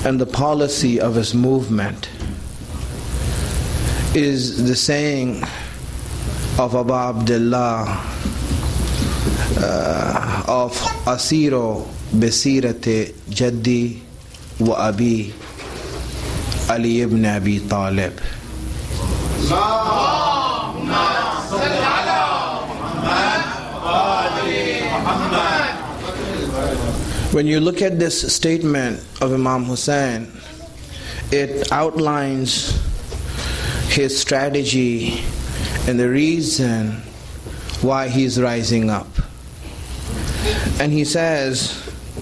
and the policy of his movement is the saying of Abu Abdullah of Asiro Besirate Jaddi wa Abi Ali ibn Abi Talib. When you look at this statement of Imam Hussein, it outlines his strategy and the reason why he's rising up. And he says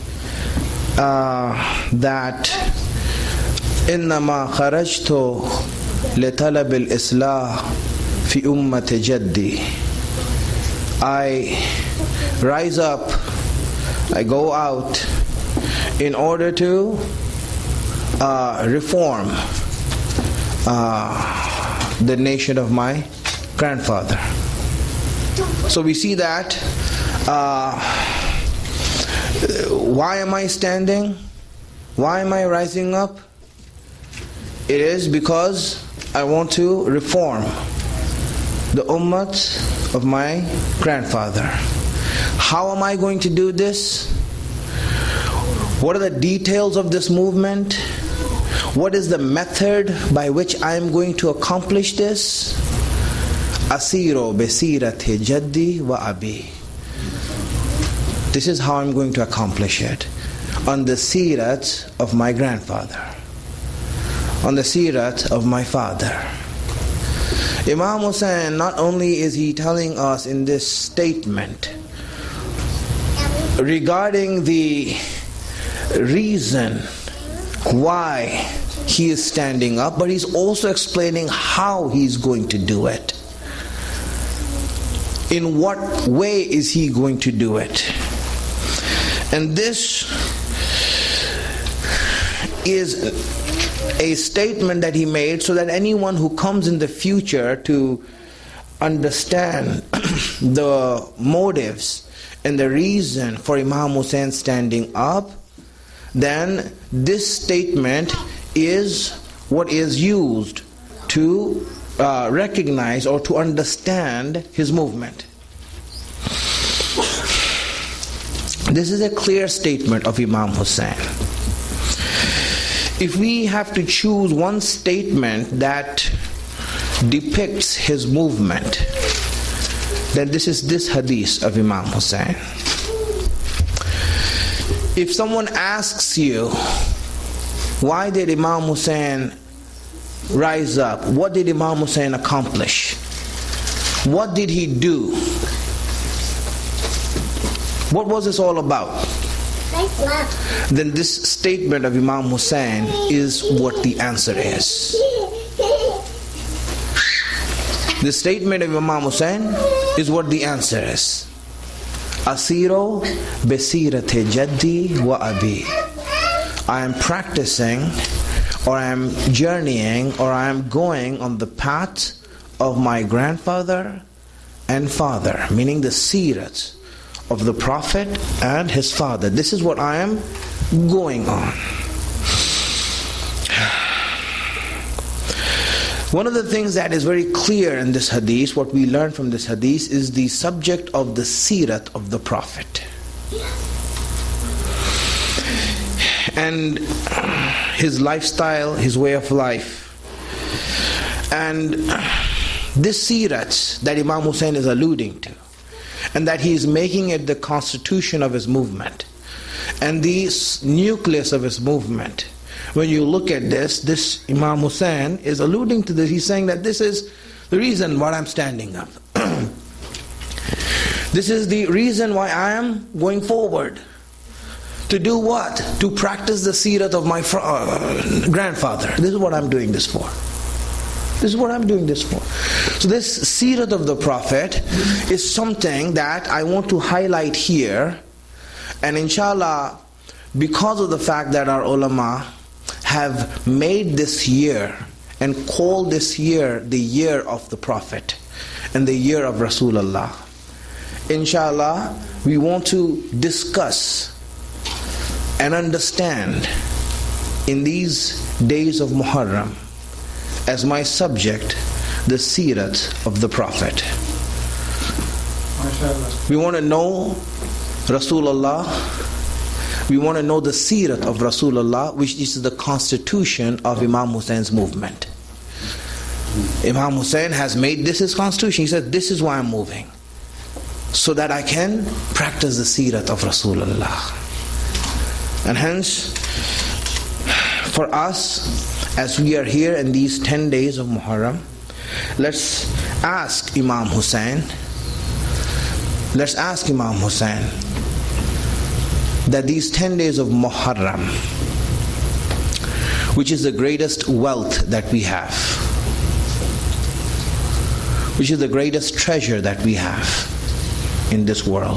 that إنما خرجت لطلب الإصلاح في أمة جدي. I rise up, I go out in order to reform the nation of my grandfather. So we see that why am I standing? Why am I rising up? It is because I want to reform the ummah of my grandfather. How am I going to do this? What are the details of this movement? What is the method by which I am going to accomplish this? Asiro besirate jaddi wa abi. This is how I'm going to accomplish it. On the sirat of my grandfather. On the sirat of my father. Imam Hussein, not only is he telling us in this statement regarding the reason why he is standing up, but he's also explaining how he's going to do it. In what way is he going to do it? And this is a statement that he made so that anyone who comes in the future to understand the motives and the reason for Imam Hussein standing up, then this statement is what is used to recognize or to understand his movement. This is a clear statement of Imam Hussein. If we have to choose one statement that depicts his movement, then this is this hadith of Imam Hussein. If someone asks you, why did Imam Hussein rise up? What did Imam Hussein accomplish? What did he do? What was this all about? Then this statement of Imam Hussein is what the answer is. The statement of Imam Hussein is what the answer is. Asiro besirate jaddi wa abi. I am practicing, or I am journeying, or I am going on the path of my grandfather and father, meaning the sirat of the Prophet and his father. This is what I am going on. One of the things that is very clear in this hadith, what we learn from this hadith, is the subject of the sirat of the Prophet. And his lifestyle, his way of life. And this sirat that Imam Hussein is alluding to, and that he is making it the constitution of his movement, and the nucleus of his movement. When you look at this Imam Hussein is alluding to this. He's saying that this is the reason why I'm standing up. This is the reason why I am going forward. To do what? To practice the sirat of my grandfather. This is what I'm doing this for. This is what I'm doing this for. So this sirat of the Prophet is something that I want to highlight here. And inshallah, because of the fact that our ulama have made this year and called this year the year of the Prophet and the year of Rasulullah, inshallah, we want to discuss and understand in these days of Muharram as my subject the Sirat of the Prophet. We want to know Rasulullah. We want to know the Sirat of Rasulullah, which is the constitution of Imam Husain's movement. Imam Hussain has made this his constitution. He said, this is why I'm moving, so that I can practice the Sirat of Rasulullah. And hence, for us, as we are here in these 10 days of Muharram, let's ask Imam Hussain, that these 10 days of Muharram, which is the greatest wealth that we have, which is the greatest treasure that we have in this world.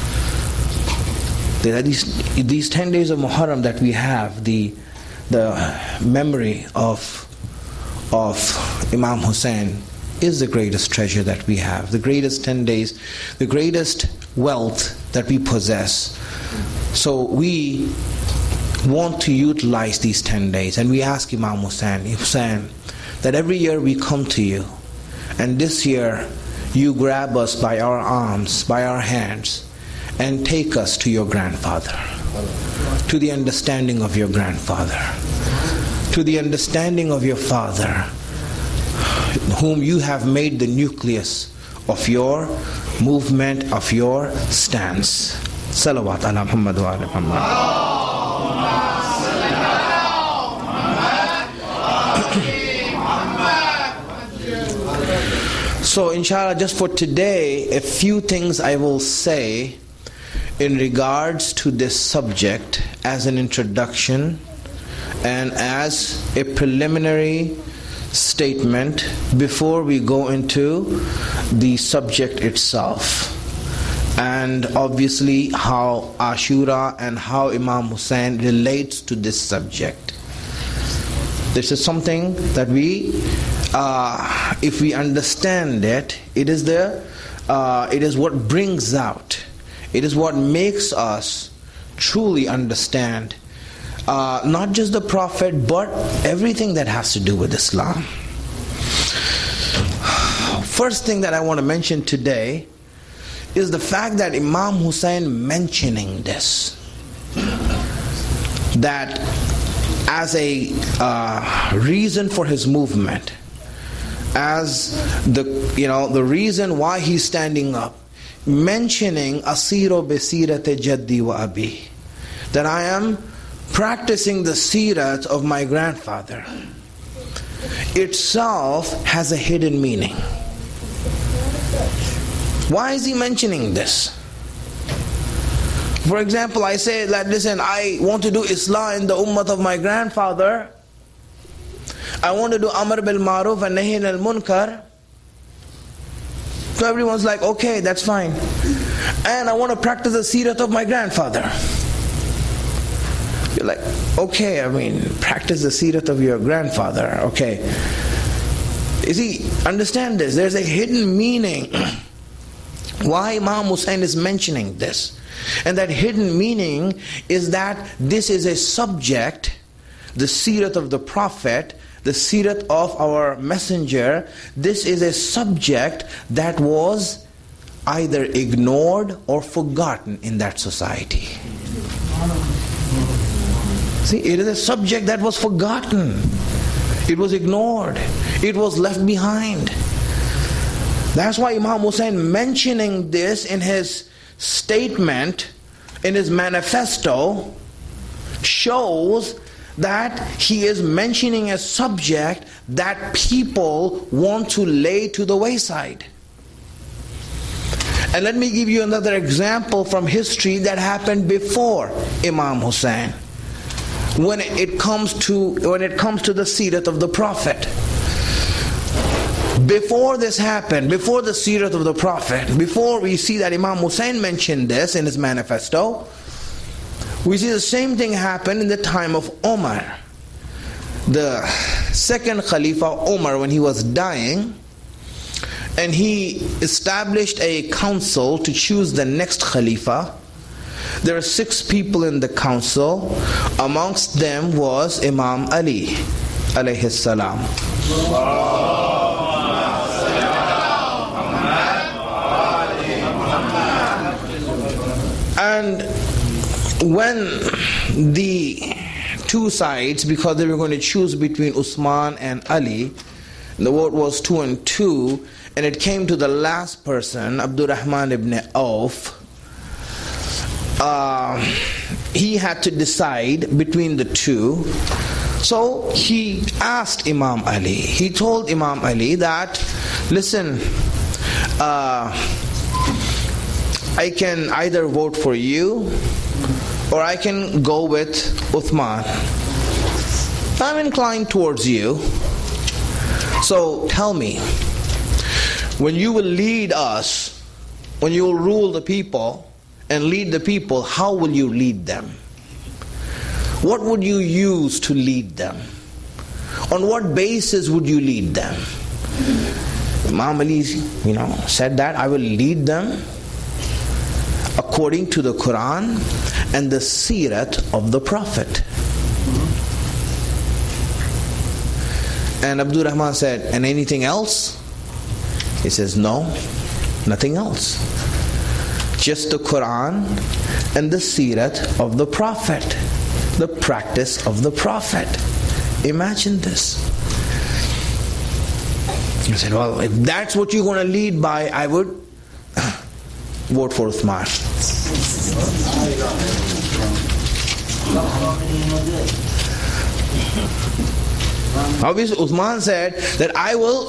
These 10 days of Muharram that we have, the memory of Imam Hussain is the greatest treasure that we have, the greatest 10 days, the greatest wealth that we possess. So we want to utilize these 10 days, and we ask Imam Hussain, that every year we come to you, and this year you grab us by our arms, by our hands, and take us to your grandfather, to the understanding of your grandfather, to the understanding of your father, whom you have made the nucleus of your movement, of your stance. Salawat ala Muhammad wa ala Muhammad. So inshallah, just for today, a few things I will say in regards to this subject as an introduction and as a preliminary statement before we go into the subject itself, and obviously how Ashura and how Imam Hussain relates to this subject. This is something that we, if we understand it, it is what brings out, it is what makes us truly understand not just the Prophet, but everything that has to do with Islam. First thing that I want to mention today is the fact that Imam Hussain mentioning this, that as a reason for his movement, as the reason why he's standing up, mentioning Asiru bi sirati jaddi wa abi, that I am practicing the sirat of my grandfather, itself has a hidden meaning. Why is he mentioning this? For example, I say that, listen, I want to do Islah in the ummah of my grandfather. I want to do Amr bil Maruf and Nahi al Munkar. So everyone's like, okay, that's fine. And I want to practice the sirat of my grandfather. You're like, okay, practice the sirat of your grandfather, okay. You see, understand this, there's a hidden meaning why Imam Hussain is mentioning this. And that hidden meaning is that this is a subject, the sirat of the Prophet, the sirat of our messenger, this is a subject that was either ignored or forgotten in that society. See, it is a subject that was forgotten. It was ignored. It was left behind. That's why Imam Hussain mentioning this in his statement, in his manifesto, shows that he is mentioning a subject that people want to lay to the wayside. And let me give you another example from history that happened before Imam Hussain. When it comes to the sirat of the Prophet, before this happened, before the sirat of the Prophet, before we see that Imam Hussain mentioned this in his manifesto, we see the same thing happen in the time of Umar. The second Khalifa Umar, when he was dying, and he established a council to choose the next Khalifa. there are 6 people in the council. Amongst them was Imam Ali alayhi salam. And when the 2 sides, because they were going to choose between Uthman and Ali, the vote was 2 and 2, and it came to the last person, Abdurrahman ibn Auf. He had to decide between the 2. So he asked Imam Ali. He told Imam Ali that, listen, I can either vote for you or I can go with Uthman. I'm inclined towards you. So tell me, when you will lead us, when you will rule the people and lead the people, how will you lead them? What would you use to lead them? On what basis would you lead them? Imam Ali, said that I will lead them according to the Quran and the Sirat of the Prophet. And Abdul Rahman said, and anything else? He says, no, nothing else. Just the Quran and the Sirat of the Prophet, the practice of the Prophet. Imagine this. He said, well, if that's what you're going to lead by, I would vote for Uthman. Obviously, Uthman said that I will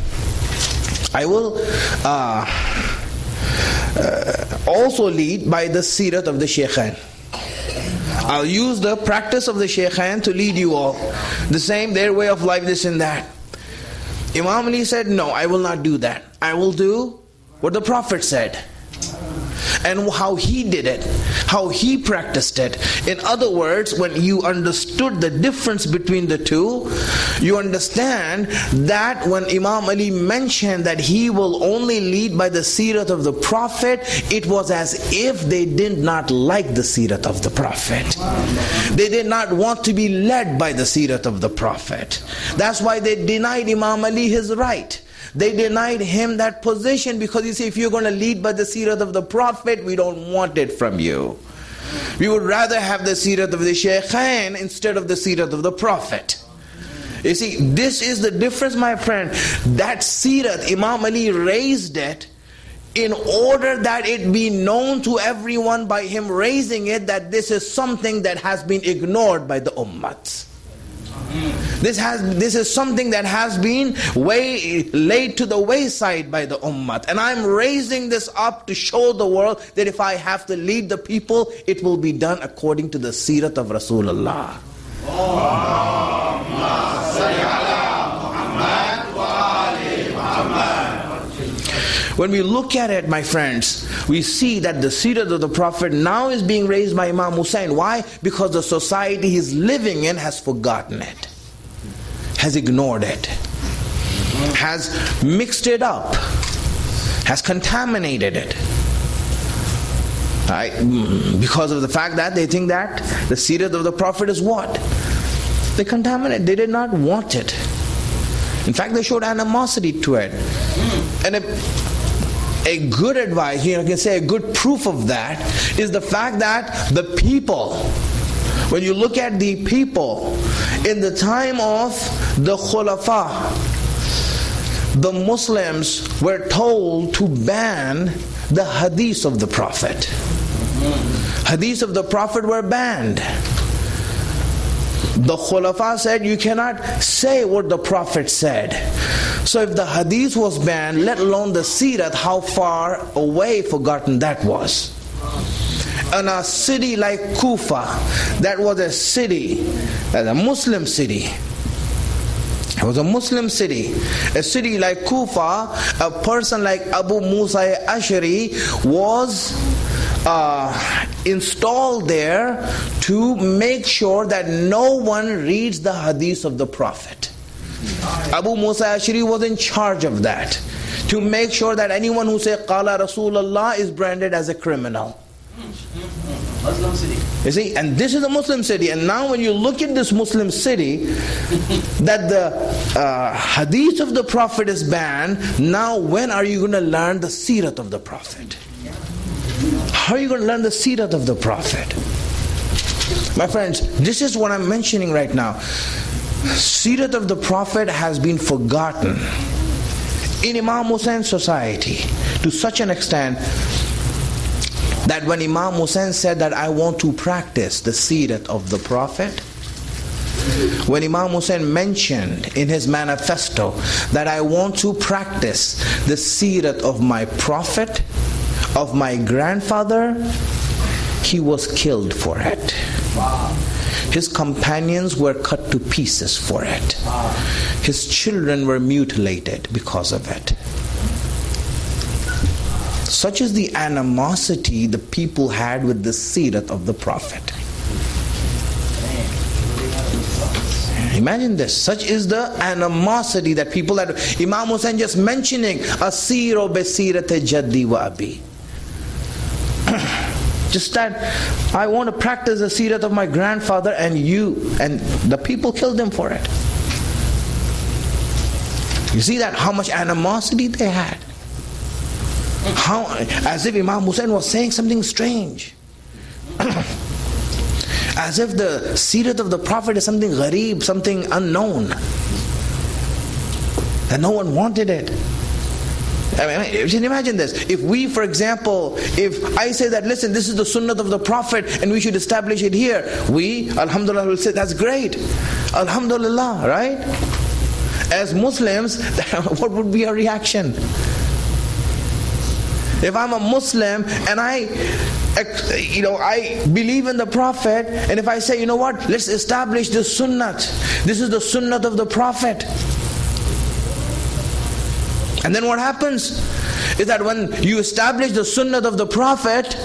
also lead by the Sirat of the Shaykhain. I'll use the practice of the Shaykhain to lead you all. The same, their way of life, this and that. Imam Ali said, no, I will not do that. I will do what the Prophet said. And how he did it, how he practiced it. In other words, when you understood the difference between the 2, you understand that when Imam Ali mentioned that he will only lead by the Sirat of the Prophet, it was as if they did not like the Sirat of the Prophet. They did not want to be led by the Sirat of the Prophet. That's why they denied Imam Ali his right. They denied him that position because you see, if you're going to lead by the Sirat of the Prophet, we don't want it from you. We would rather have the Sirat of the Shaykhain instead of the Sirat of the Prophet. You see, this is the difference, my friend. That Sirat, Imam Ali raised it in order that it be known to everyone by him raising it that this is something that has been ignored by the Ummah. This is something that has been laid to the wayside by the Ummah. And I'm raising this up to show the world that if I have to lead the people, it will be done according to the Sirat of Rasulullah. When we look at it, my friends, we see that the Sirat of the Prophet now is being raised by Imam Hussein. Why? Because the society he's living in has forgotten it, has ignored it, has mixed it up, has contaminated it. Right? Because of the fact that they think that the Sirat of the Prophet is what? They contaminate. They did not want it. In fact, they showed animosity to it. And a good advice, you can say a good proof of that, is the fact that the people, when you look at the people in the time of the Khulafa, the Muslims were told to ban the hadith of the Prophet. Hadith of the Prophet were banned. The Khulafa said you cannot say what the Prophet said. So if the hadith was banned, let alone the Sirat, how far away forgotten that was. In a city like Kufa, that was a city, a Muslim city. It was a Muslim city. A city like Kufa, a person like Abu Musa Ash'ari was installed there to make sure that no one reads the hadith of the Prophet. Abu Musa Ash'ari was in charge of that, to make sure that anyone who says Qala Rasulullah is branded as a criminal. Muslim city. You see, and this is a Muslim city. And now when you look at this Muslim city, that the hadith of the Prophet is banned, now when are you going to learn the seerat of the Prophet? How are you going to learn the seerat of the Prophet? My friends, this is what I'm mentioning right now. Seerat of the Prophet has been forgotten in Imam Husain's society to such an extent that when Imam Hussain said that I want to practice the seerat of the Prophet, when Imam Hussain mentioned in his manifesto that I want to practice the seerat of my Prophet, of my grandfather, he was killed for it. His companions were cut to pieces for it. His children were mutilated because of it. Such is the animosity the people had with the seerat of the Prophet. Imagine this. Such is the animosity that people had. Imam Hussain just mentioning Asiru besirate jaddi wa abi. Just that I want to practice the seerat of my grandfather, and the people killed him for it. You see that how much animosity they had. How, as if Imam Hussain was saying something strange. As if the seerat of the Prophet is something ghareeb, something unknown. That no one wanted it. I mean, you can imagine this. If we, for example, if I say that, listen, this is the sunnah of the Prophet and we should establish it here, we, alhamdulillah, will say, that's great. Alhamdulillah, right? As Muslims, what would be our reaction? If I'm a Muslim and I believe in the Prophet, and if I say, you know what, let's establish this sunnah. This is the sunnah of the Prophet. And then what happens is that when you establish the sunnah of the Prophet,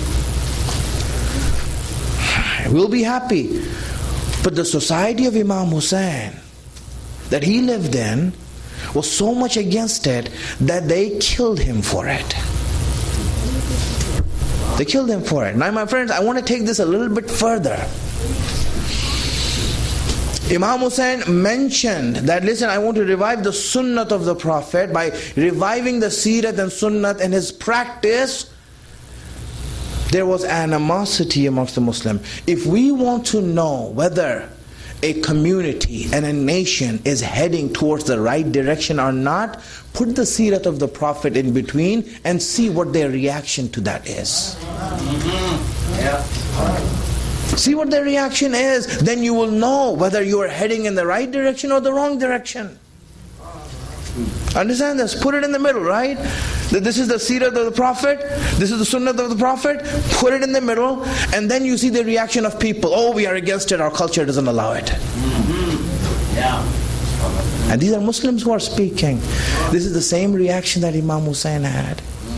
we'll be happy. But the society of Imam Hussain that he lived in was so much against it that they killed him for it. They killed him for it. Now, my friends, I want to take this a little bit further. Imam Hussain mentioned that, listen, I want to revive the sunnah of the Prophet by reviving the seerat and sunnah and his practice. There was animosity amongst the Muslims. If we want to know whether a community and a nation is heading towards the right direction or not, put the seerat of the Prophet in between and see what their reaction to that is. See what their reaction is. Then you will know whether you are heading in the right direction or the wrong direction. Understand this? Put it in the middle, right? This is the seerat of the Prophet, this is the sunnah of the Prophet. Put it in the middle, and then you see the reaction of people. Oh, we are against it, our culture doesn't allow it. And these are Muslims who are speaking. This is the same reaction that Imam Hussain had.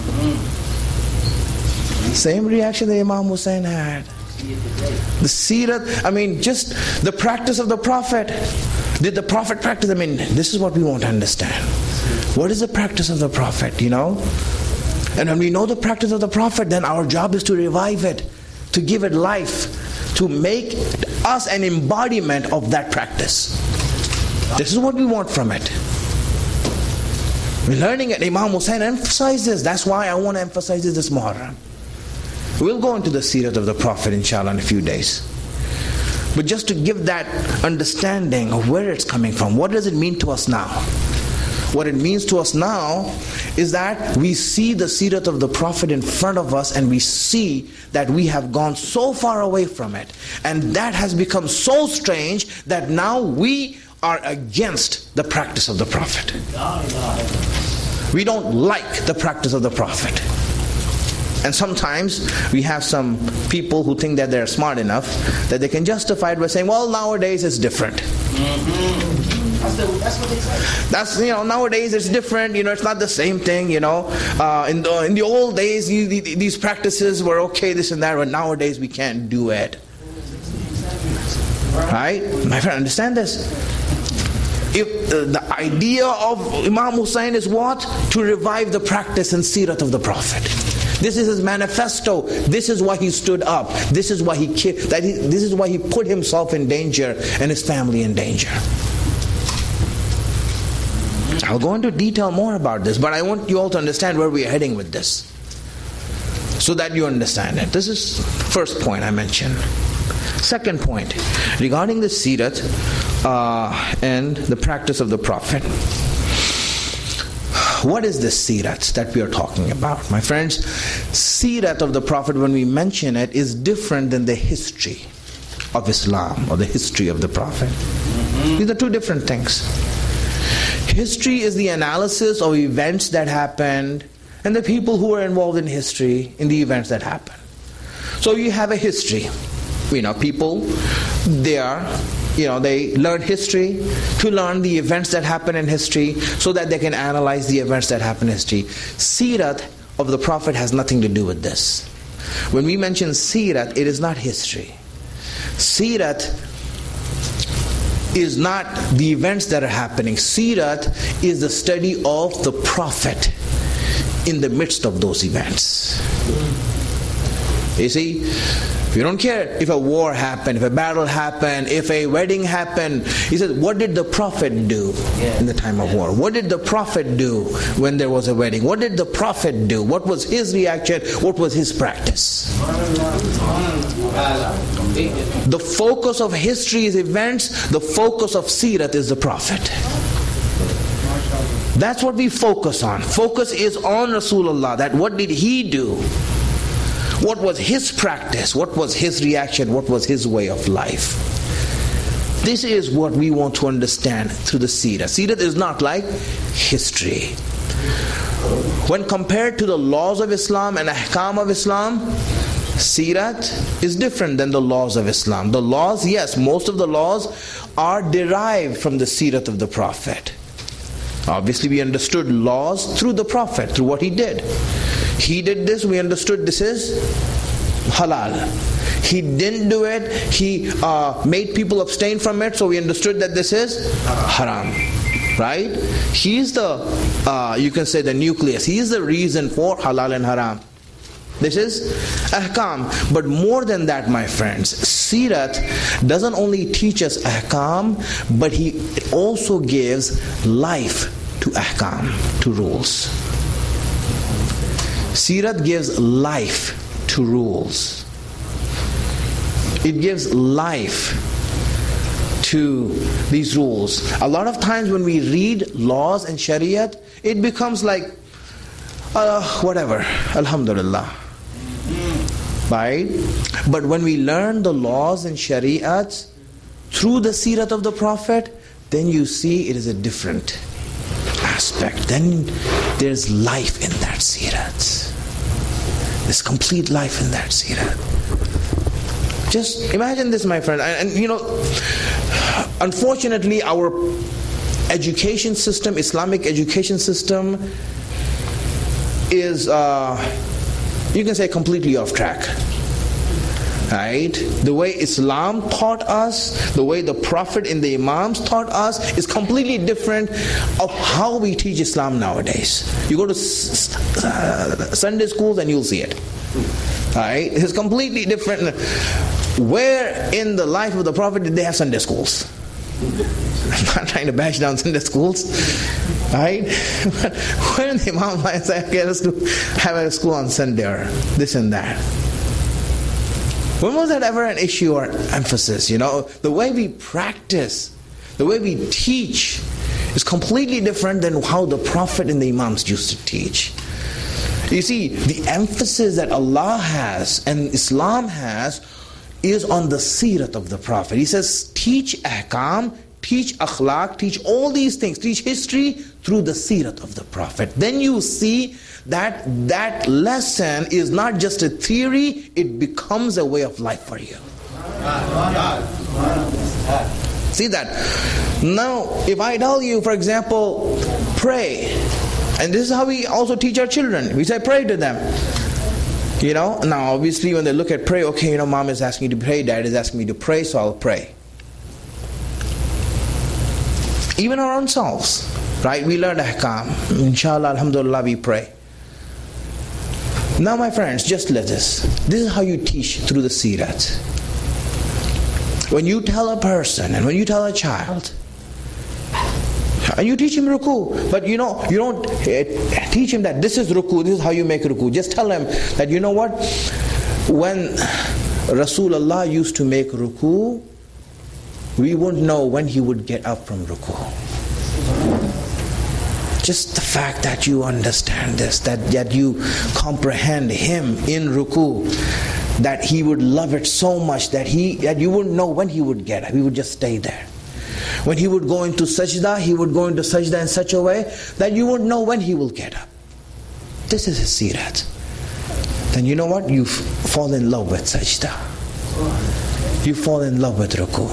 Same reaction that Imam Hussain had. The seerat, I mean, just the practice of the Prophet. Did the Prophet practice? I mean, this is what we want to understand. What is the practice of the Prophet, you know? And when we know the practice of the Prophet, then our job is to revive it, to give it life, to make us an embodiment of that practice. This is what we want from it. We're learning it. Imam Hussain emphasizes. That's why I want to emphasize this Muharram. We'll go into the seerat of the Prophet inshallah in a few days. But just to give that understanding of where it's coming from, what does it mean to us now? What it means to us now is that we see the seerat of the Prophet in front of us, and we see that we have gone so far away from it. And that has become so strange that now we are against the practice of the Prophet. We don't like the practice of the Prophet. And sometimes we have some people who think that they're smart enough that they can justify it by saying, well, nowadays it's different. That's what they say. That's, nowadays it's different, it's not the same thing, In the old days, these practices were okay, this and that, but nowadays we can't do it. Right? My friend, understand this. If the idea of Imam Hussain is what? To revive the practice and seerat of the Prophet. This is his manifesto. This is why he stood up. This is why this is why he put himself in danger and his family in danger. I'll go into detail more about this, but I want you all to understand where we are heading with this, so that you understand it. This is first point I mentioned. Second point, regarding the Sirat and the practice of the Prophet. What is this Sirat that we are talking about? My friends, Sirat of the Prophet, when we mention it, is different than the history of Islam or the history of the Prophet. These are two different things. History is the analysis of events that happened and the people who were involved in history in the events that happened. So you have a history. People, they learn history to learn the events that happen in history so that they can analyze the events that happen in history. Sirat of the Prophet has nothing to do with this. When we mention Sirat, it is not history. Sirat is not the events that are happening. Sirat is the study of the Prophet in the midst of those events. You see, we don't care if a war happened, if a battle happened, if a wedding happened. He says, what did the Prophet do in the time of war? What did the Prophet do when there was a wedding? What did the Prophet do? What was his reaction? What was his practice? The focus of history is events. The focus of Sirat is the Prophet. That's what we focus on. Focus is on Rasulullah. That what did he do? What was his practice? What was his reaction? What was his way of life? This is what we want to understand through the Sirat. Sirat is not like history. When compared to the laws of Islam and ahkam of Islam, Sirat is different than the laws of Islam. The laws, yes, most of the laws are derived from the Sirat of the Prophet. Obviously we understood laws through the Prophet, through what he did. He did this, we understood this is halal. He didn't do it, he made people abstain from it, so we understood that this is haram. Right? He is the, you can say the nucleus. He is the reason for halal and haram. This is ahkam. But more than that, my friends, Sirat doesn't only teach us ahkam, but it also gives life to ahkam, to rules. Sirat gives life to rules. It gives life to these rules. A lot of times when we read laws and Shariat, it becomes like, whatever, Alhamdulillah. Right? But when we learn the laws and Shariat through the Sirat of the Prophet, then you see it is a different aspect. Then there's life in that Sirat. There's complete life in that Sirat. Just imagine this, my friend. And unfortunately, our education system, Islamic education system, is, you can say, completely off track. Right? The way Islam taught us, the way the Prophet and the Imams taught us is completely different of how we teach Islam nowadays. You go to Sunday schools and you'll see it. Right? It's completely different. Where in the life of the Prophet did they have Sunday schools? I'm not trying to bash down Sunday schools. Right? But when the Imam said, okay, let's have a school on Sunday or this and that. When was that ever an issue or emphasis? The way we practice, the way we teach is completely different than how the Prophet and the Imams used to teach. You see, the emphasis that Allah has and Islam has is on the Sirat of the Prophet. He says, teach ahkam, teach akhlaq, teach all these things, teach history through the Sirat of the Prophet. Then you see that that lesson is not just a theory, it becomes a way of life for you. See that? Now, if I tell you, for example, pray, and this is how we also teach our children. We say pray to them. Now obviously when they look at pray, okay, mom is asking me to pray, dad is asking me to pray, so I'll pray. Even our own selves, right? We learn ahkam. Inshallah, alhamdulillah, we pray. Now my friends, just let this is how you teach through the Sirat. When you tell a person and when you tell a child, and you teach him ruku, but you don't teach him that this is ruku, this is how you make ruku. Just tell him that, you know what, when Rasulullah used to make ruku, we wouldn't know when he would get up from ruku. Just the fact that you understand this, that you comprehend him in ruku, that he would love it so much that you wouldn't know when he would get up. He would just stay there. When he would go into sajda, he would go into sajda in such a way that you wouldn't know when he will get up. This is his sirat. Then you know what? You fall in love with sajda. You fall in love with ruku.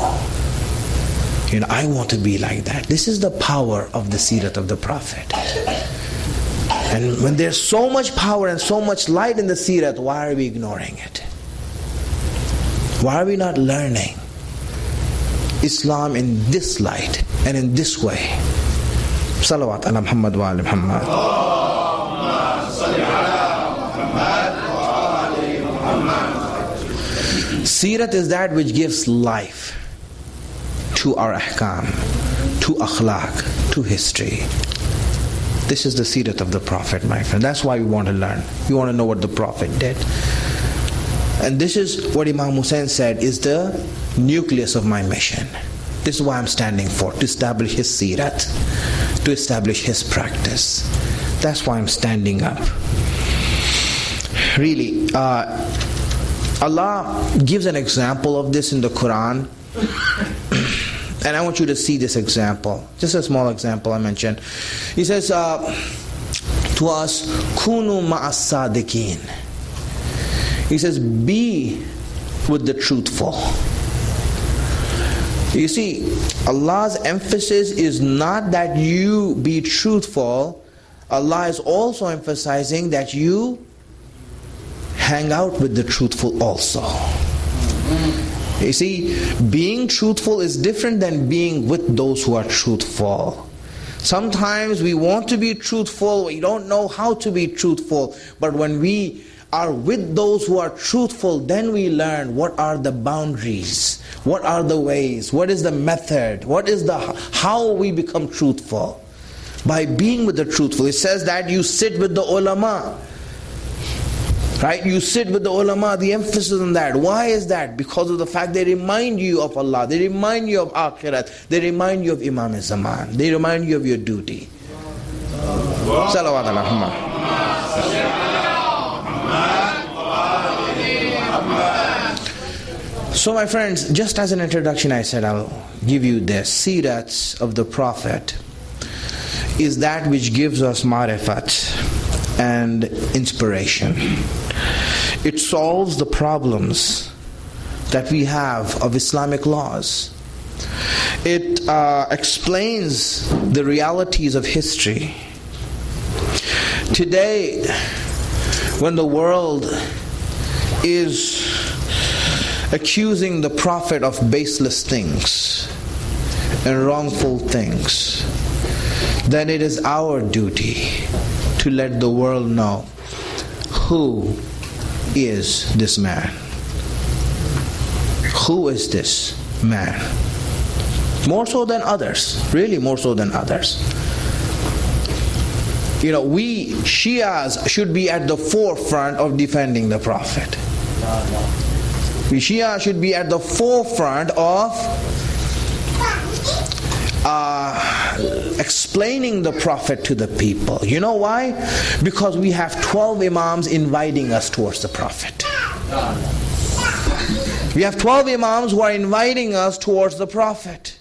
I want to be like that. This is the power of the sirat of the Prophet. And when there's so much power and so much light in the sirat, why are we ignoring it? Why are we not learning Islam in this light and in this way? Salawat ala Muhammad wa ala Muhammad. Sirat is that which gives life to our ahkam, to akhlaq, to history. This is the sirat of the Prophet, my friend. That's why we want to learn. We want to know what the Prophet did. And this is what Imam Hussein said is the nucleus of my mission. This is why I'm standing for, to establish his sirat, to establish his practice. That's why I'm standing up. Really, Allah gives an example of this in the Quran. And I want you to see this example. Just a small example I mentioned. He says to us, Kunu ma'as sadiqeen. He says, be with the truthful. You see, Allah's emphasis is not that you be truthful. Allah is also emphasizing that you hang out with the truthful also. You see, being truthful is different than being with those who are truthful. Sometimes we want to be truthful, we don't know how to be truthful. But when we are with those who are truthful, then we learn what are the boundaries, what are the ways, what is the method, how we become truthful. By being with the truthful. It says that you sit with the ulama. Right? You sit with the ulama, the emphasis on that. Why is that? Because of the fact they remind you of Allah, they remind you of Akhirat, they remind you of Imam Zaman, they remind you of your duty. Salawat ala Muhammad. So my friends, just as an introduction I said I'll give you this. Sirats of the Prophet is that which gives us marifat and inspiration. It solves the problems that we have of Islamic laws. It explains the realities of history. Today, when the world is accusing the Prophet of baseless things and wrongful things, then it is our duty to let the world know who is this man. Who is this man? More so than others, really more so than others. We Shias should be at the forefront of defending the Prophet. We Shia should be at the forefront of explaining the Prophet to the people. You know why? Because we have 12 Imams inviting us towards the Prophet. We have 12 Imams who are inviting us towards the Prophet.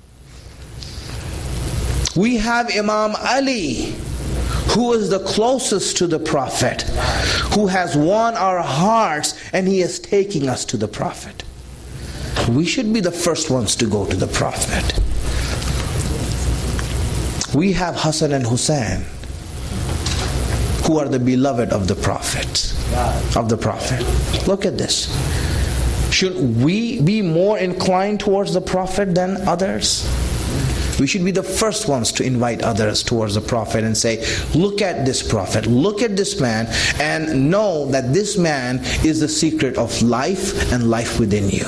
We have Imam Ali, who is the closest to the Prophet, who has won our hearts, and he is taking us to the Prophet. We should be the first ones to go to the Prophet. We have Hassan and Hussein, who are the beloved of the Prophet. Look at this. Should we be more inclined towards the Prophet than others? We should be the first ones to invite others towards the Prophet and say, look at this Prophet, look at this man, and know that this man is the secret of life and life within you.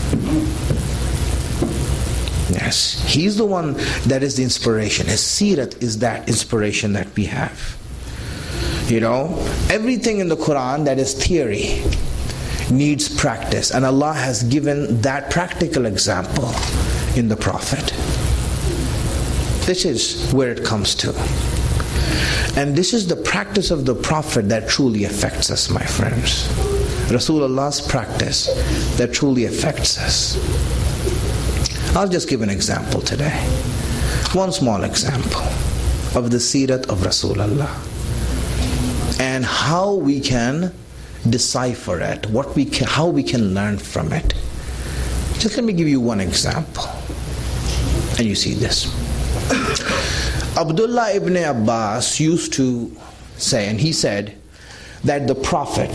Yes, he's the one that is the inspiration. His sirat is that inspiration that we have. You know, everything in the Quran that is theory needs practice, and Allah has given that practical example in the Prophet. This is where it comes to. And this is the practice of the Prophet that truly affects us, my friends. Rasulullah's practice that truly affects us. I'll just give an example today. One small example of the sirat of Rasulullah and how we can decipher it, how we can learn from it. Just let me give you one example. And you see this. Abdullah ibn Abbas used to say, and he said, that the Prophet,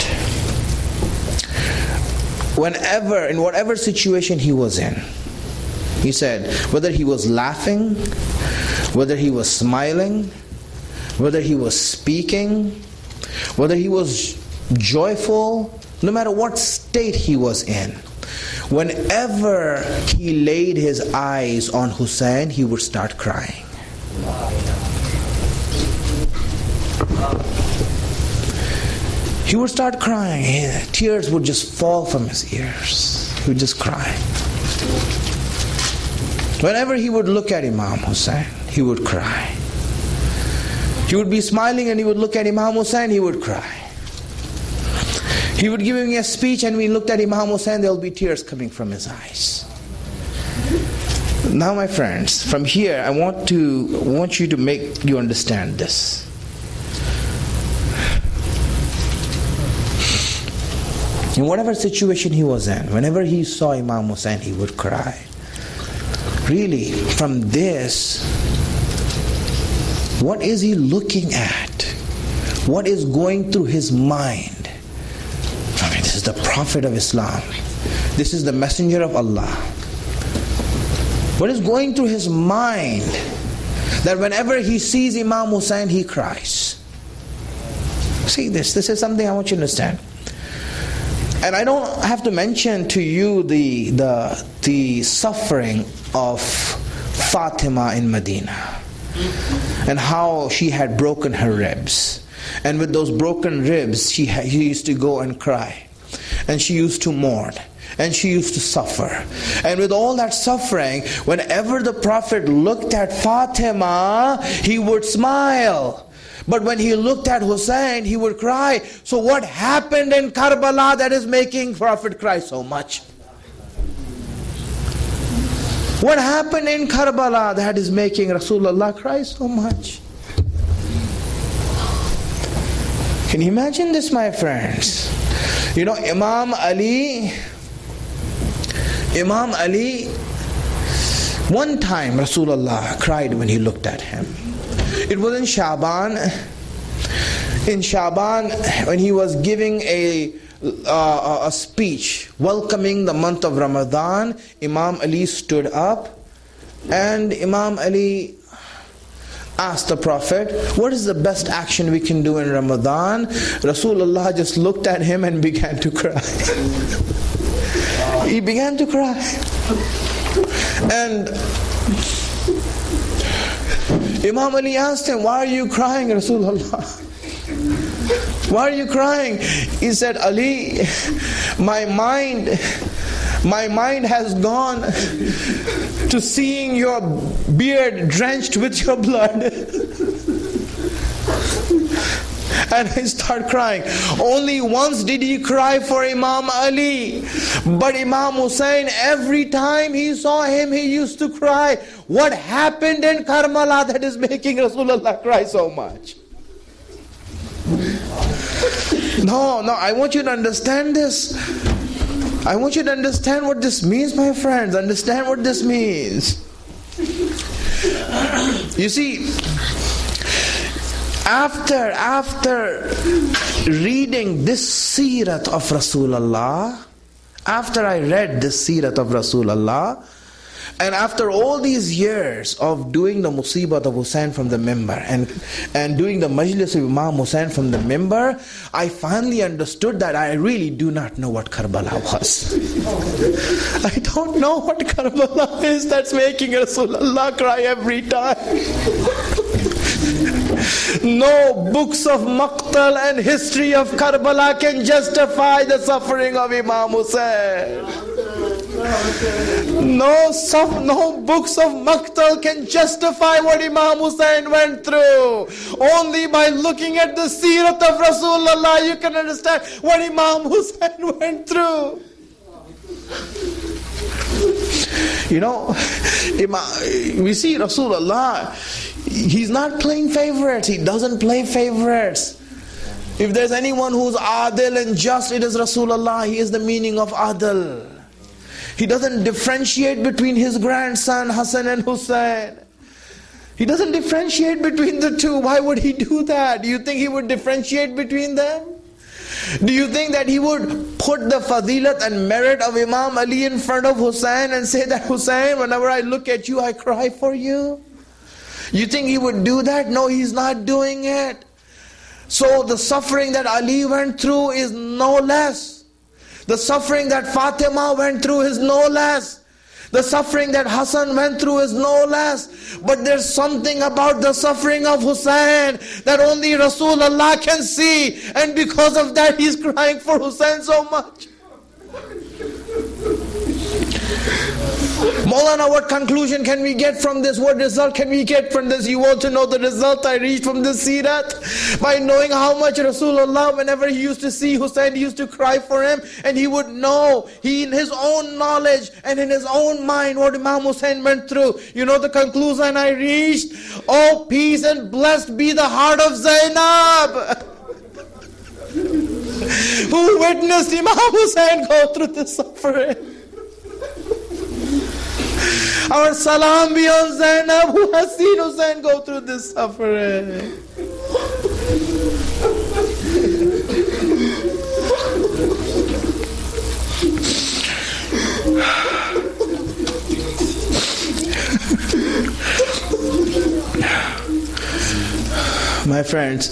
whenever, in whatever situation he was in, he said, whether he was laughing, whether he was smiling, whether he was speaking, whether he was joyful, no matter what state he was in, whenever he laid his eyes on Hussein, he would start crying. He would start crying. Tears would just fall from his ears. He would just cry. Whenever he would look at Imam Hussein, he would cry. He would be smiling and he would look at Imam Hussein, he would cry. He would give me a speech and when he looked at Imam Hussein, there will be tears coming from his eyes. Now my friends, from here I want you to make you understand this. In whatever situation he was in, whenever he saw Imam Hussein, he would cry. Really, from this, what is he looking at? What is going through his mind? I mean, this is the Prophet of Islam. This is the Messenger of Allah. What is going through his mind that whenever he sees Imam Hussein, he cries? See this is something I want you to understand. And I don't have to mention to you the suffering of Fatima in Medina and how she had broken her ribs, and with those broken ribs she used to go and cry, and she used to mourn, and she used to suffer. And with all that suffering, whenever the Prophet looked at Fatima, he would smile. But when he looked at Hussein, he would cry. So what happened in Karbala that is making Prophet cry so much? What happened in Karbala that is making Rasulullah cry so much? Can you imagine this, my friends? You know, Imam Ali, one time Rasulullah cried when he looked at him. It was in Shaban. In Shaban, when he was giving a speech welcoming the month of Ramadan, Imam Ali stood up and Imam Ali asked the Prophet, what is the best action we can do in Ramadan? Rasulullah just looked at him and began to cry. He began to cry. And Imam Ali asked him, why are you crying, Rasulullah? Why are you crying? He said, Ali, my mind has gone to seeing your beard drenched with your blood. And I start crying. Only once did he cry for Imam Ali. But Imam Hussein, every time he saw him, he used to cry. What happened in Karbala that is making Rasulullah cry so much? No, I want you to understand this. I want you to understand what this means, my friends. Understand what this means. You see, after reading this sirat of Rasulullah, after I read this sirat of Rasulullah, And after all these years of doing the musibat of Hussain from the mimbar and doing the majlis of Imam Hussain from the mimbar, I finally understood that I really do not know what Karbala was. I don't know what Karbala is that's making Rasulullah cry every time. No books of Maqtal and history of Karbala can justify the suffering of Imam Hussain. No books of Maqtal can justify what Imam Hussain went through. Only by looking at the seerat of Rasulullah you can understand what Imam Hussain went through. You know, we see Rasulullah, he's not playing favorites. He doesn't play favorites. If there's anyone who's adil and just, it is Rasulullah. He is the meaning of adil. He doesn't differentiate between his grandson Hassan and Hussain. He doesn't differentiate between the two. Why would he do that? Do you think he would differentiate between them? Do you think that he would put the fadilat and merit of Imam Ali in front of Hussain and say that, Hussain, whenever I look at you, I cry for you? You think he would do that? No, he's not doing it. So the suffering that Ali went through is no less. The suffering that Fatima went through is no less. The suffering that Hassan went through is no less. But there's something about the suffering of Hussain that only Rasulullah can see. And because of that, he's crying for Hussain so much. Maulana, what conclusion can we get from this? What result can we get from this? You want to know the result I reached from this seerat? By knowing how much Rasulullah, whenever he used to see Hussain, he used to cry for him, and he would know, in his own knowledge and in his own mind, what Imam Hussain went through. You know the conclusion I reached? Oh, peace and blessed be the heart of Zainab, who witnessed Imam Hussain go through the suffering. Our salam be on Zainab, who has seen Hussain go through this suffering. My friends,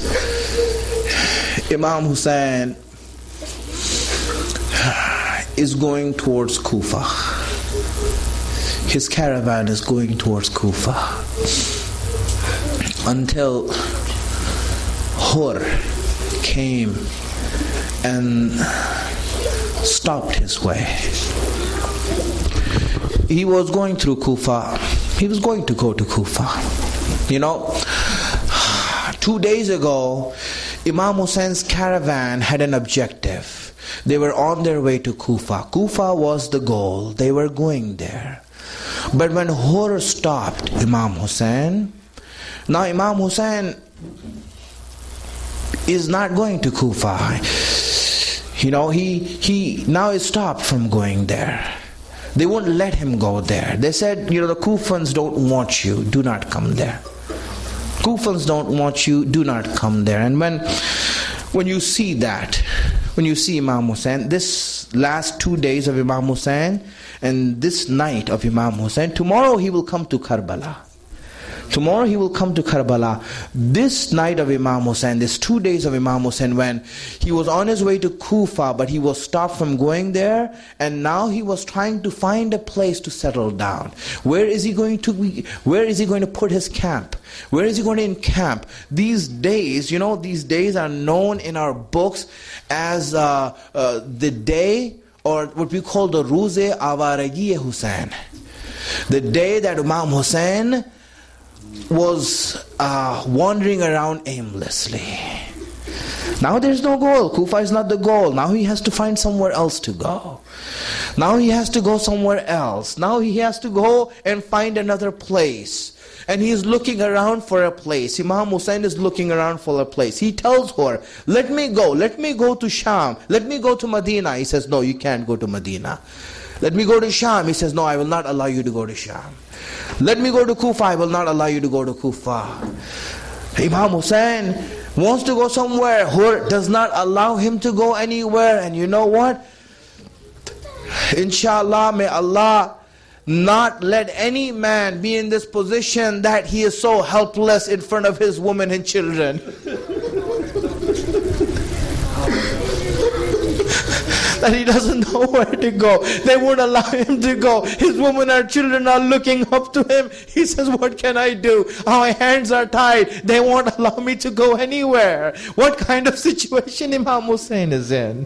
Imam Hussain is going towards Kufa. His caravan is going towards Kufa until Hur came and stopped his way. He was going through Kufa. He was going to go to Kufa. You know, 2 days ago, Imam Hussein's caravan had an objective. They were on their way to Kufa. Kufa was the goal. They were going there. But when Hur stopped Imam Hussain, now Imam Hussain is not going to Kufa. You know, he now is stopped from going there. They won't let him go there. They said, you know, the Kufans don't want you, do not come there. Kufans don't want you, do not come there. And when you see that, when you see Imam Hussain, this last 2 days of Imam Hussain and this night of Imam Hussain, tomorrow he will come to Karbala. Tomorrow he will come to Karbala. This night of Imam Hussain, this 2 days of Imam Hussain, when he was on his way to Kufa, but he was stopped from going there, and now he was trying to find a place to settle down. Where is he going to be? Where is he going to put his camp? Where is he going to encamp? These days, you know, these days are known in our books as the day, or what we call the Ruze Awaragi Hussain. The day that Imam Hussain was wandering around aimlessly. Now there's no goal. Kufa is not the goal. Now he has to find somewhere else to go. Now he has to go somewhere else. Now he has to go and find another place. And he is looking around for a place. Imam Hussain is looking around for a place. He tells her, let me go to Sham, let me go to Medina. He says, no, you can't go to Medina. Let me go to Sham. He says, no, I will not allow you to go to Sham. Let me go to Kufa. I will not allow you to go to Kufa. Imam Hussain wants to go somewhere. Hur does not allow him to go anywhere. And you know what? Inshallah, may Allah not let any man be in this position that he is so helpless in front of his women and children. That he doesn't know where to go. They won't allow him to go. His women and children are looking up to him. He says, what can I do? My hands are tied. They won't allow me to go anywhere. What kind of situation Imam Hussein is in?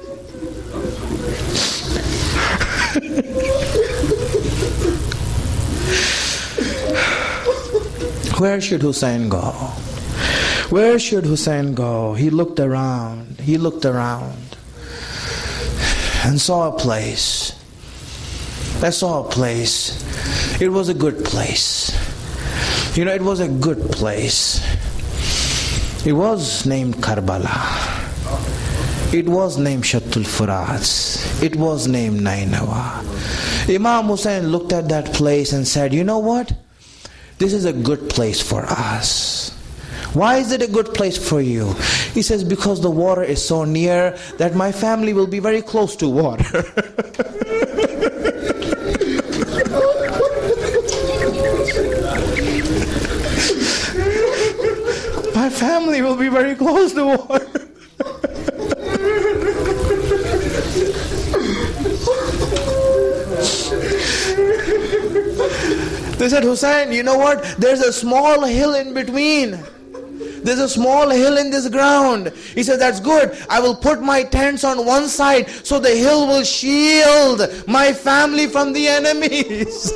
Where should Hussein go? Where should Hussein go? He looked around. He looked around and saw a place. I saw a place. It was a good place. You know, it was a good place. It was named Karbala. It was named Shattul Furat. It was named Nainawa. Imam Hussein looked at that place and said, you know what? This is a good place for us. Why is it a good place for you? He says, because the water is so near that my family will be very close to water. My family will be very close to water. They said, Hussein, you know what? There's a small hill in between. There's a small hill in this ground. He said, that's good. I will put my tents on one side so the hill will shield my family from the enemies.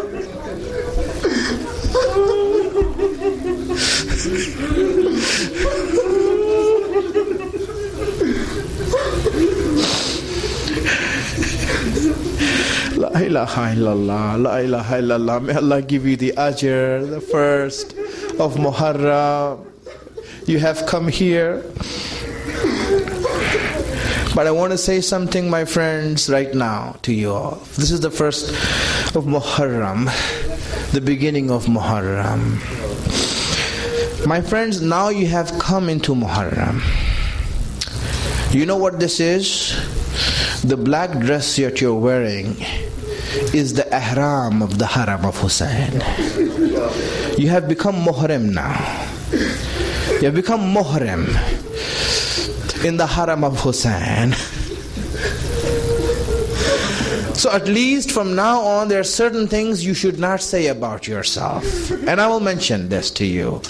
La ilaha illallah, la ilaha illallah. May Allah give you the ajr, the first of Muharram. You have come here. But I want to say something, my friends, right now to you all. This is the first of Muharram, the beginning of Muharram. My friends, now you have come into Muharram. You know what this is? The black dress that you're wearing is the ihram of the haram of Hussein. You have become muhrim now. You have become muhrim in the haram of Hussein. So at least from now on, there are certain things you should not say about yourself. And I will mention this to you.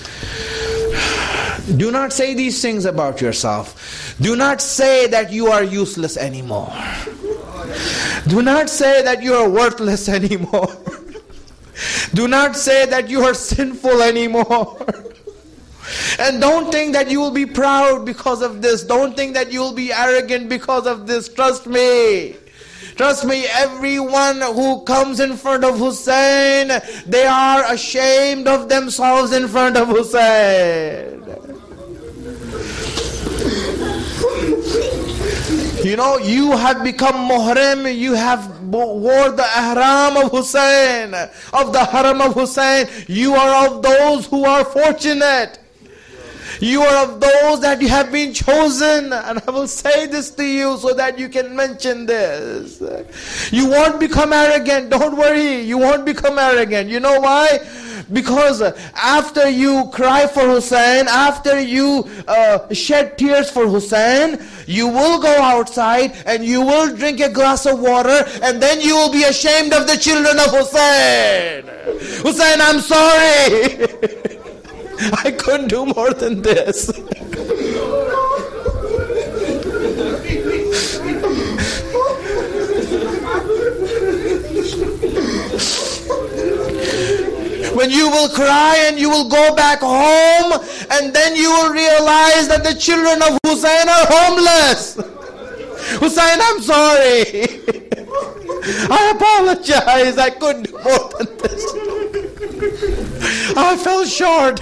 Do not say these things about yourself. Do not say that you are useless anymore. Do not say that you are worthless anymore. Do not say that you are sinful anymore. And don't think that you will be proud because of this. Don't think that you will be arrogant because of this. Trust me. Trust me, everyone who comes in front of Hussein, they are ashamed of themselves in front of Hussein. You know, you have become muhrim, you have wore the ihram of Hussein, of the haram of Hussein. You are of those who are fortunate. You are of those that you have been chosen. And I will say this to you so that you can mention this. You won't become arrogant. Don't worry. You won't become arrogant. You know why? Because after you cry for Hussein, after you shed tears for Hussein, you will go outside and you will drink a glass of water, and then you will be ashamed of the children of Hussein. Hussein, I'm sorry. I couldn't do more than this. When you will cry and you will go back home, and then you will realize that the children of Hussein are homeless. Hussein, I'm sorry. I apologize. I couldn't do more than this. I fell short.